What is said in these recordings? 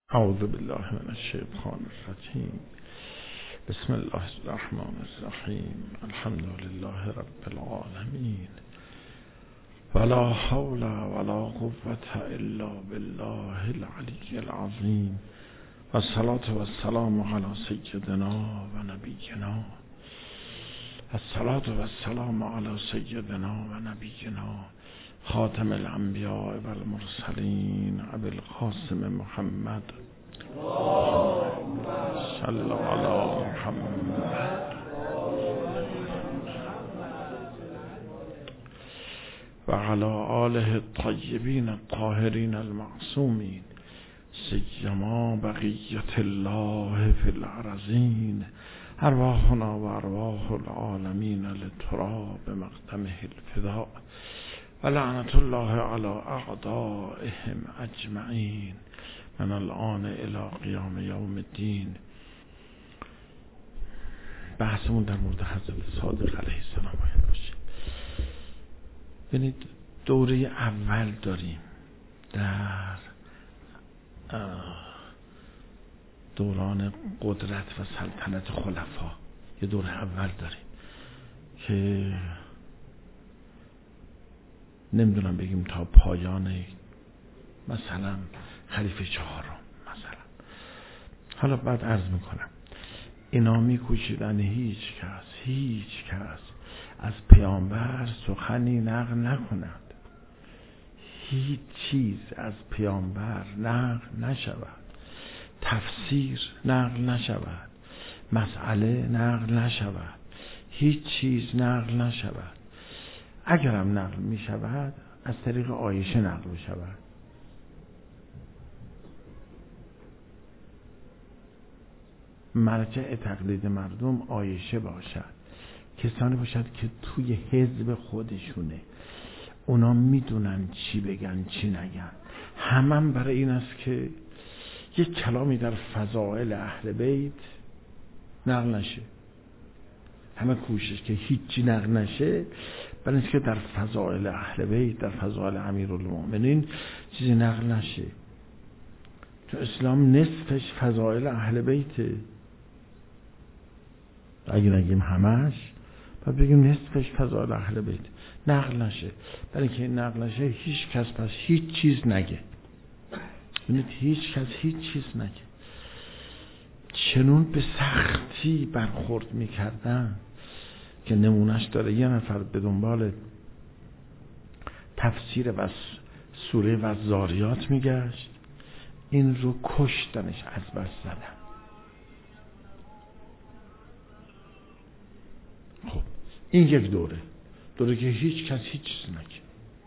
اعوذ بالله من الشیطان الرجیم. بسم الله الرحمن الرحیم. الحمد لله رب العالمین. ولا حول ولا قوة الا بالله العلی العظیم. والصلاة والسلام علی سیدنا و نبینا. الصلاة والسلام علی سیدنا و نبینا خاتم الانبیاء و المرسلین ابی القاسم محمد صلی علی محمد و علی آله الطیبین الطاهرین المعصومین سیما بقیة الله فی الارضین. ارواحنا و ارواح العالمین للتراب مقدمه الفداء و لعنت الله علی اعدائهم اجمعین من الان الی قیام یوم الدین. بحثمون در مورد حضرت صادق علیه السلام باید باشه. ببینید دوره اول داریم در دوران قدرت و سلطنت خلفا. یه دوره اول داریم که نمیدونم بگیم تا پایان مثلا خلیفه چهارم مثلا. حالا بعد عرض میکنم اینا میکوشیدن هیچ کس از پیامبر سخنی نقل نکند، هیچ چیز از پیامبر نقل نشود، تفسیر نقل نشود، مسئله نقل نشود، هیچ چیز نقل نشود. اگرم نقل می شود از طریق عایشه نقل می شود. مرجع تقلید مردم عایشه باشد، کسانی باشد که توی حزب خودشونه، اونا میدونن چی بگن چی نگن. همم برای این است که یک کلامی در فضائل اهل بیت نقل نشه. همه کوشش که هیچی نقل نشه، برای اینکه در فضائل اهل بیت، در فضائل امیرالمؤمنین چیزی نقل نشه. تو اسلام نصفش فضائل اهل بیته. اگه نگیم همش، باید بگیم نصفش فضائل اهل بیت. نقل نشه. برای اینکه این نقل نشه هیچ کس پس هیچ چیز نگه. ببینید هیچ کس هیچ چیز نگه. چنون به سختی برخورد میکردن که نمونش داره. یه نفر به دنبال تفسیر و سوره و زاریات میگشت، این رو کشتنش، از بس زدن. خب این یک دوره که هیچ کس هیچ چیز نگه.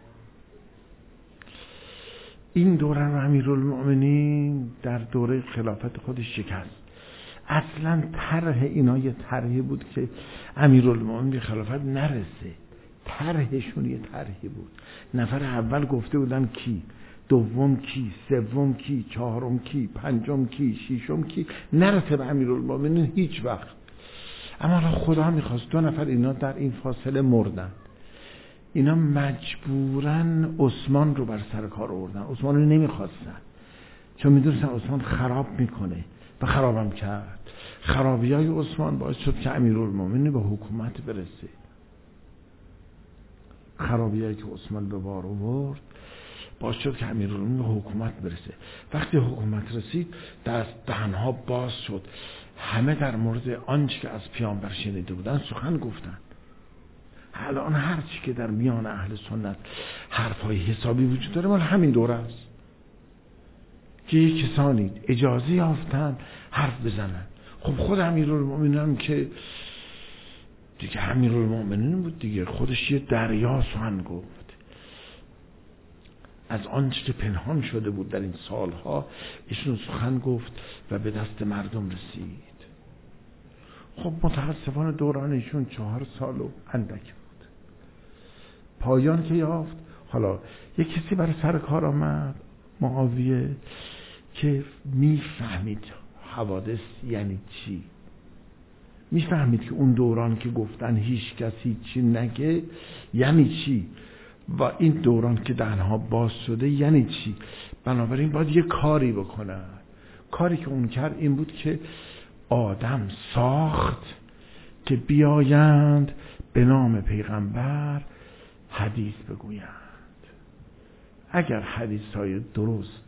این دوره رو امیرالمؤمنین در دوره خلافت خودش شکست. اصلا طرح اینا یه طرحی بود که امیرالمؤمنین به خلافت نرسه. طرحشون یه طرحی بود. نفر اول گفته بودن کی، دوم کی، سوم کی، چهارم کی، پنجم کی، ششم کی، نرسه به امیرالمؤمنین هیچ وقت. اما خدا میخواست 2 نفر اینا در این فاصله مردن. اینا مجبورن عثمان رو بر سر کار آوردن. عثمان رو نمیخواستن چون میدونستن عثمان خراب میکنه و خرابم کرد. خرابیای عثمان باعث شد که امیرالمؤمنین به حکومت برسه. خرابیایی که عثمان به بار آورد باعث شد که امیرالمؤمنین به حکومت برسه. وقتی حکومت رسید دهنها باز شد. همه در مورد آنچه که از پیامبر شنیده بودن سخن گفتن. الان هر چی که در میان اهل سنت حرفای حسابی وجود داره مال همین دوره است که یک کسانی اجازه یافتن حرف بزنن. خب خود امیرالمؤمنین هم که دیگه امیرالمؤمنین بود دیگه، خودش یه دریا سخن گفت. از آنچه که پنهان شده بود در این سالها ایشون سخن گفت و به دست مردم رسید. خب متاسفانه دوران ایشون 4 سال و اندک بود. پایان که یافت، حالا یک کسی برای سر کار آمد، معاویه، که میفهمید حوادث یعنی چی، میفهمید که اون دوران که گفتن هیچ کسی چی نگه یعنی چی و این دوران که دهنها باز شده یعنی چی. بنابراین باید یه کاری بکنن. کاری که اون کرد این بود که آدم ساخت که بیایند به نام پیغمبر حدیث بگویند. اگر حدیث‌های درست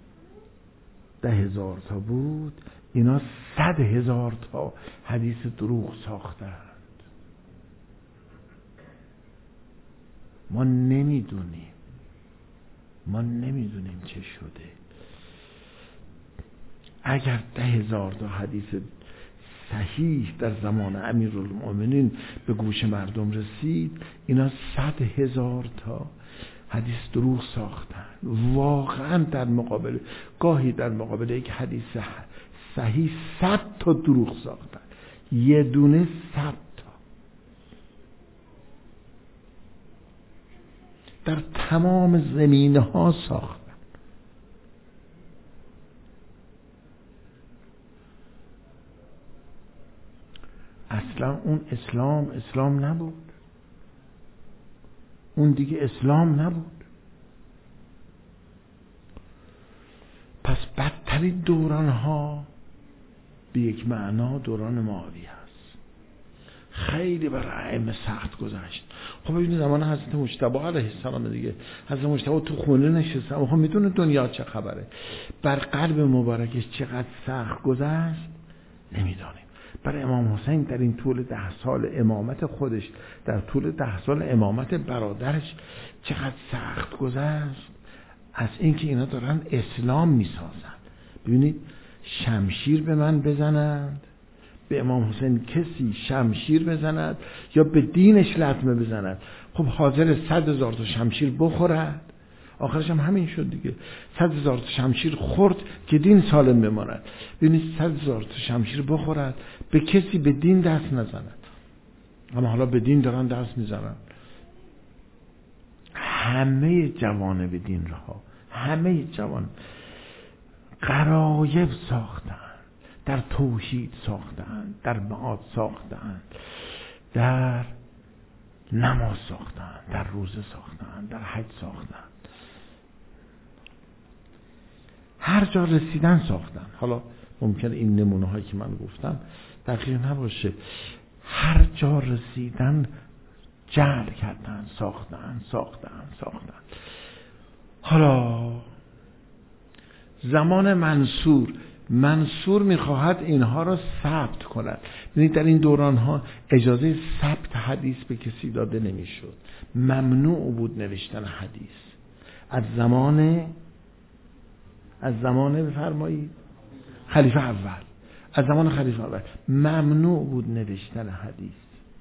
10,000 تا بود، اینا 100,000 تا حدیث دروغ ساختند. ما نمیدونیم چه شده. اگر 10,000 تا حدیث صحیح در زمان امیرالمؤمنین به گوش مردم رسید، اینا 100,000 تا حدیث دروغ ساختن. واقعا گاهی در مقابل یک حدیث صحیح 100 تا دروغ ساختن، یه دونه 100 تا در تمام زمینه ها ساختن. اصلا اون اسلام نبود، اون دیگه اسلام نبود. پس بدترین دوران ها به یک معنا دوران معاویه است. خیلی برای ائمه سخت گذشت. خب ببینید زمان حضرت مجتبی علیه السلام دیگه، حضرت مجتبی تو خونه نشسته، خب میدونه دنیا چه خبره. بر قلب مبارکش چقدر سخت گذشت نمیدانیم. برای امام حسین در این طول 10 سال امامت خودش، در طول 10 سال امامت برادرش چقدر سخت گذشت از اینکه اینا دارن اسلام میسازن. ببینید شمشیر به من بزنند، به امام حسین کسی شمشیر بزند یا به دینش لطمه بزند، خب حاضر 100,000 تا شمشیر بخورد. آخرش هم همین شد دیگه. 100,000 تا شمشیر خورد که دین سالم بماند. ببینید 100,000 تا شمشیر بخورد، به کسی به دین دست نزند. اما حالا به دین دارن دست میزنن. همه جوانب دین رها، همه جوان غرایب ساختن، در توحید ساختن، در معاد ساختن، در نماز ساختن، در روزه ساختن، در حج ساختن، هر جا رسیدن ساختن. حالا ممکنه این نمونه هایی که من گفتم دقیق نباشه، هر جا رسیدن جعل کردن، ساختن. حالا زمان منصور میخواهد اینها را ثبت کند. یعنی در این دوران ها اجازه ثبت حدیث به کسی داده نمیشد، ممنوع بود نوشتن حدیث. از زمان بفرمایید خلیفه اول، از زمان خلیفه اول ممنوع بود نوشتن حدیث.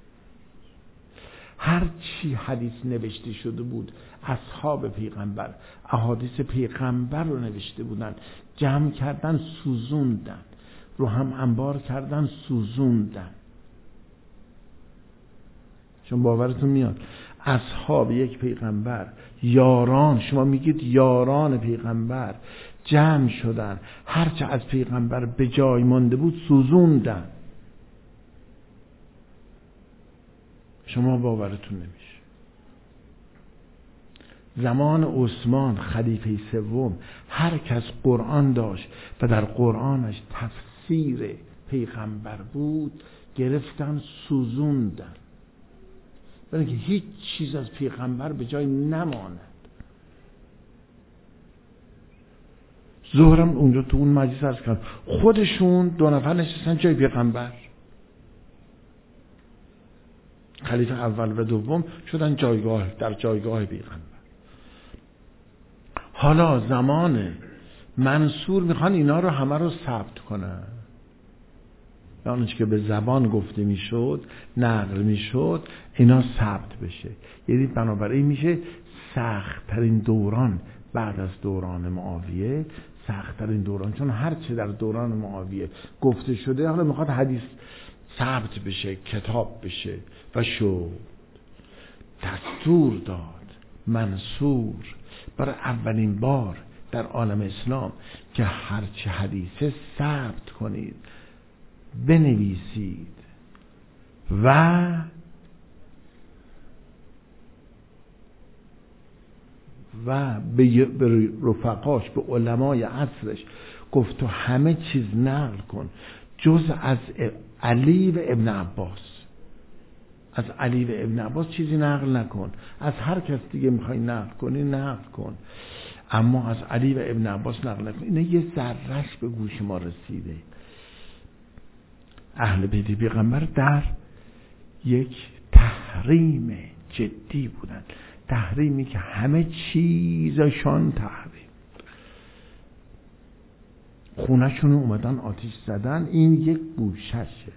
هر چی حدیث نوشته شده بود اصحاب پیغمبر احادیث پیغمبر رو نوشته بودن، جمع کردن، سوزوندن، رو هم انبار کردن، سوزوندن. چون باورتون میاد اصحاب یک پیغمبر، یاران، شما میگید یاران پیغمبر جمع شدن، هرچه از پیغمبر به جای مانده بود سوزوندن. شما باورتون نمیشه. زمان عثمان خلیفه سوم هر کس قرآن داشت و در قرآنش تفسیر پیغمبر بود گرفتن سوزوندن، برای اینکه هیچ چیز از پیغمبر به جای نماند. ظهرم اونجا تو اون مجلس عرض کرد، خودشون 2 نفر نشستن جای پیغمبر، خلیفه اول و دوم شدن در جایگاه پیغمبر. حالا زمان منصور میخوان اینا رو همه رو ثبت کنن، یعنی که به زبان گفته میشد، نقل میشد، اینا ثبت بشه. یعنی بنابراین میشه سخت ترین دوران بعد از دوران معاویه، سخت ترین دوران، چون هر چه در دوران معاویه گفته شده حالا میخواد حدیث ثبت بشه، کتاب بشه و شد. دستور داد منصور برای اولین بار در عالم اسلام که هرچه حدیثه ثبت کنید، بنویسید و به رفقاش، به علمای عصرش گفت تو همه چیز نقل کن جز از علی و ابن عباس. از علی و ابن عباس چیزی نقل نکن، از هر کس دیگه میخوای نقل کنی نقل کن، اما از علی و ابن عباس نقل نکن. اینه یه ذره‌اش به گوش ما رسیده. اهل بیت پیغمبر در یک تحریم جدی بودن، تحریمی که همه چیزشان تحریم. خونه‌شون اومدن آتیش زدن، این یک گوششه.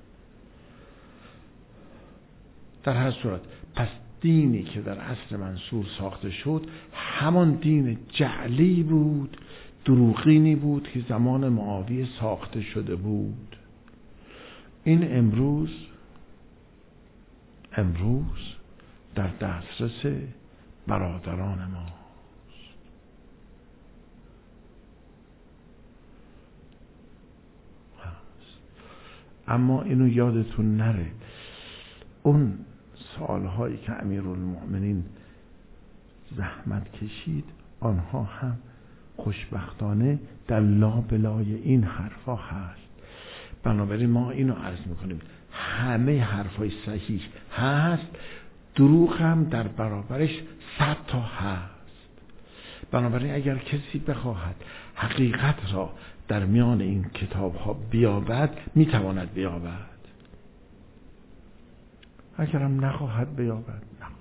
در هر صورت پس دینی که در عصر منصور ساخته شد همان دین جعلی بود، دروغینی بود که زمان معاویه ساخته شده بود. این امروز در دسترس برادران ماست. اما اینو یادتون نره، اون سالهایی که امیرالمؤمنین زحمت کشید آنها هم خوشبختانه در لابلای این حرفا هست. بنابراین ما اینو عرض میکنیم، همه حرفای صحیح هست، دروغ هم در برابرش 100 تا هست. بنابراین اگر کسی بخواهد حقیقت را در میان این کتاب ها بیابد میتواند بیابد، اگرم نخواهد بیابد نخواهد.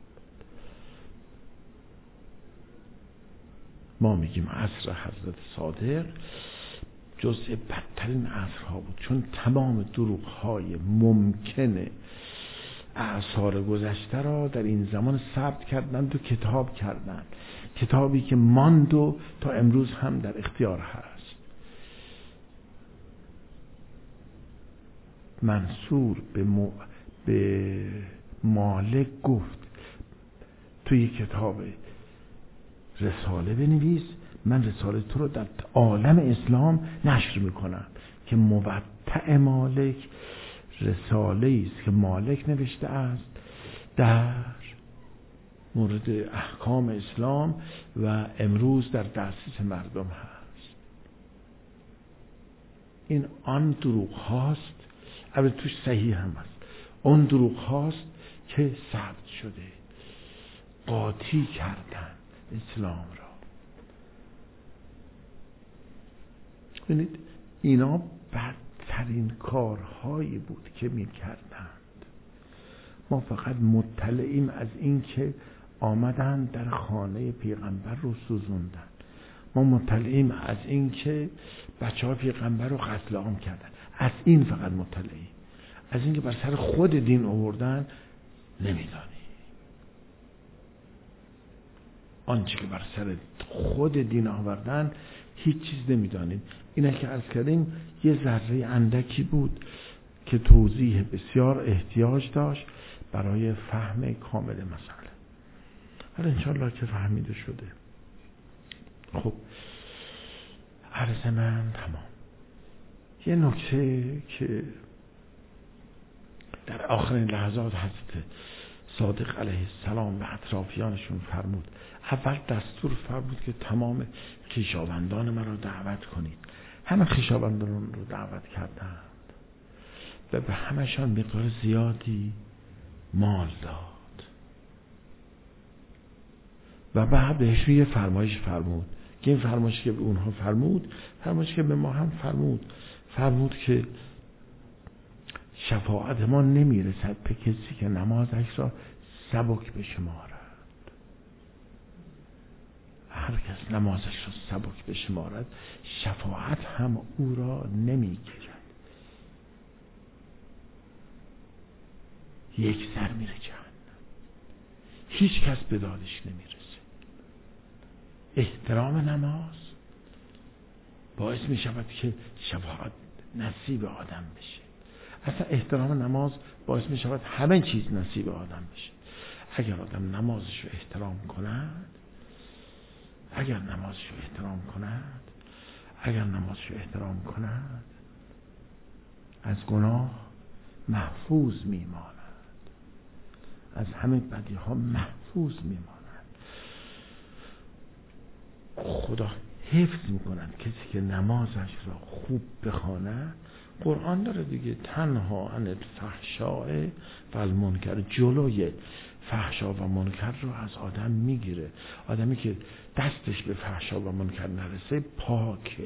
ما میگیم عصر حضرت صادق جزء بدترین عصرها بود، چون تمام دروغ‌های ممکنه اعصار گذشته را در این زمان ثبت کردند و کتاب کردند، کتابی که ماند و تا امروز هم در اختیار هست. منصور به مالک گفت توی کتاب رساله بنویس، من رساله تو رو در عالم اسلام نشر میکنم، که موطأ مالک رساله است که مالک نوشته است در مورد احکام اسلام و امروز در دسترس مردم هست. این آن دروغ هاست، البته توش صحیح هم هست، اون دروغ هاست که ثبت شده، قاطی کردن اسلام را. ببینید اینا بدترین کارهایی بود که میکردند. ما فقط مطلعیم از این که آمدن در خانه پیغمبر رو سوزوندن، ما مطلعیم از این که بچه ها پیغمبر رو قتل عام کردن، از این فقط مطلعیم. از این که بر سر خود دین آوردن نمیدانی. آنچه که بر سر خود دین آوردن هیچ چیز نمیدانیم. اینه که عرض کردیم یه ذره اندکی بود که توضیح بسیار احتیاج داشت برای فهم کامل مسئله. حالا انشاءالله که فهمیده شده. خب عرض من تمام. یه نکته که در آخرین لحظات حضرت صادق علیه السلام و اطرافیانشون فرمود، اول دستور فرمود که تمام خویشاوندان من رو دعوت کنید. همه خویشاوندان رو دعوت کردند و به همشان مقدار زیادی مال داد و بعد بهشون یه فرمایش فرمود که این فرمایشی که به اونها فرمود فرمایشی که به ما هم فرمود که شفاعت ما نمیرسد به کسی که نمازش را سبک بشمارد. هر کس نمازش را سبک بشمارد شفاعت هم او را نمیگیرد، یک سر میره جهنم، هیچ کس به دادش نمیرسه. احترام نماز باعث میشود که شفاعت نصیب آدم بشه. اصلا احترام نماز باعث می شود همه چیز نصیب آدم بشه. اگر آدم نمازش رو احترام کند، اگر نمازش رو احترام کند از گناه محفوظ می ماند، از همه بدی ها محفوظ می ماند. خدا حفظ میکنن. کسی که نمازش را خوب بخواند، قرآن داره دیگه، تنها عن الفحشاء و المنکر، جلوی فحشا و منکر رو از آدم میگیره. آدمی که دستش به فحشا و منکر نرسه پاکه.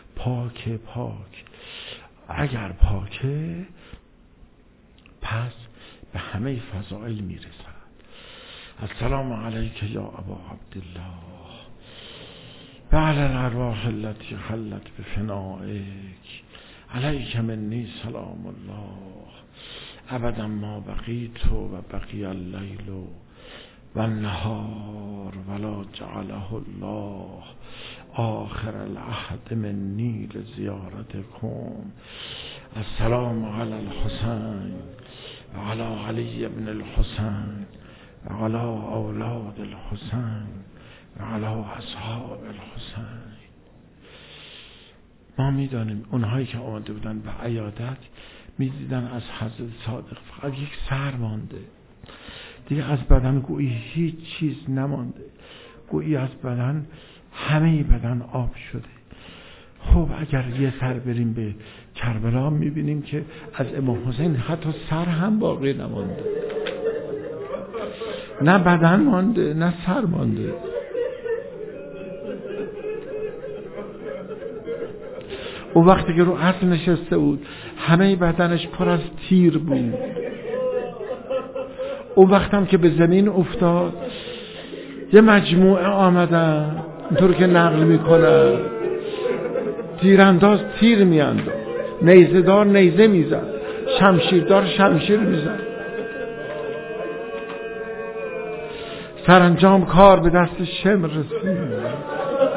اگر پاکه پس به همه فضائل میرسد. السلام علیک یا ابا عبدالله و علی الارواح التي حلت بفنائک، علیک منی سلام الله ابدا ما بقیت و بقی اللیل و النهار ولا جعله الله آخر العهد منی لزیارتکم. السلام علی الحسین و علی علی ابن الحسین و علی اولاد الحسین و علی اصحاب الحسین. ما میدانیم اونهایی که آمده بودن به عیادت میدیدن از حضرت صادق فقط یک سر مانده، دیگه از بدن گویی هیچ چیز نمانده، گویی از بدن همه بدن آب شده. خب اگر یه سر بریم به کربلا میبینیم که از امام حسین حتی سر هم باقی نمانده، نه بدن مانده نه سر مانده. او وقتی که رو اسب نشسته بود همه بدنش پر از تیر بود. او وقتم که به زمین افتاد یه مجموعه آمدن اینطور که نقل میکنن، تیرانداز تیر میانداز، نیزه دار نیزه میزد، شمشیردار شمشیر میزد. سرانجام کار به دست شمر رسید.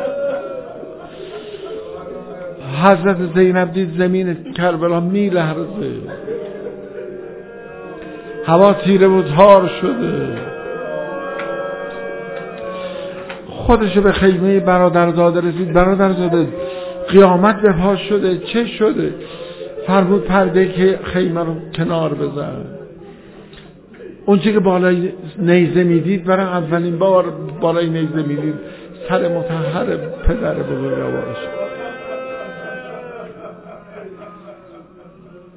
حضرت زینب دید زمین کربلا میلرزه، هوا تیره و تار شده. خودشو به خیمه برادرزاده رسید. برادرزاده قیامت به پا شده، چه شده؟ فرمود پرده که خیمه رو کنار بزن. اون چه که بالای نیزه میدید، برای اولین بار بالای نیزه میدید سر مطهر پدر بزرگوارش.